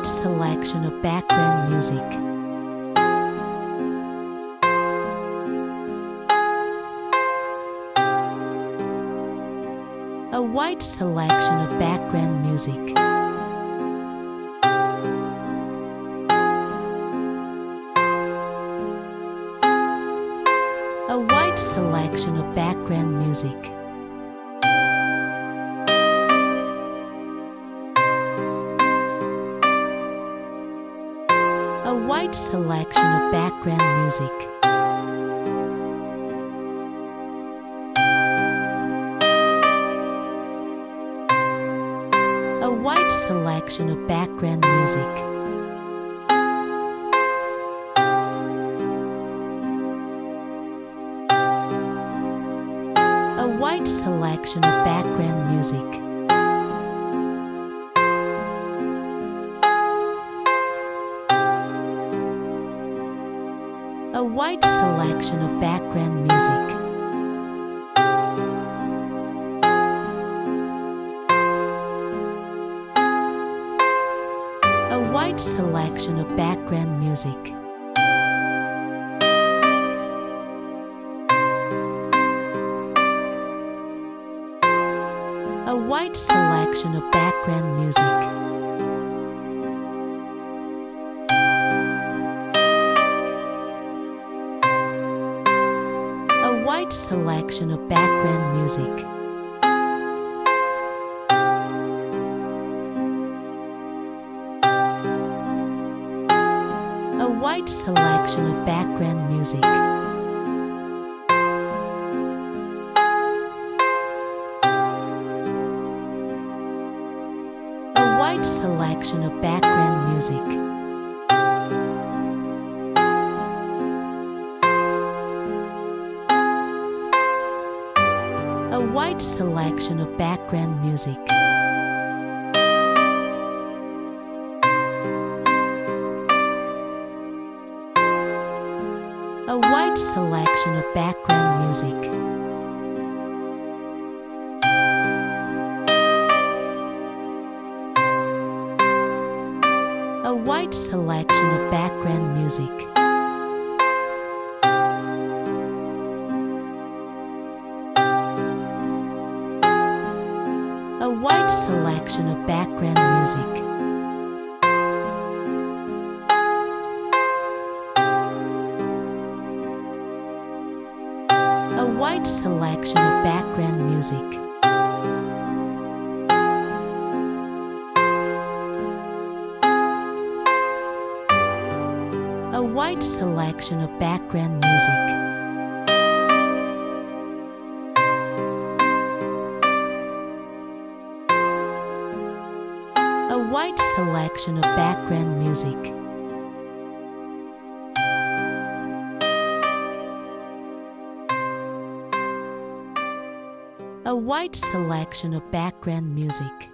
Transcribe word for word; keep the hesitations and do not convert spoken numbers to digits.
wide selection of background music. A wide selection of background music. A wide selection of background music. A wide selection of background music. A wide selection of background music. A wide selection of background music. A wide selection of background music. A wide selection of background music. A wide selection of background music. A wide selection of background music. A wide selection of background music. A wide selection of background music. A wide selection of background music. A wide selection of background music. A wide selection of background music. A wide selection of background music. A wide selection of background music. A wide selection of background music. A wide selection of background music. A wide selection of background music.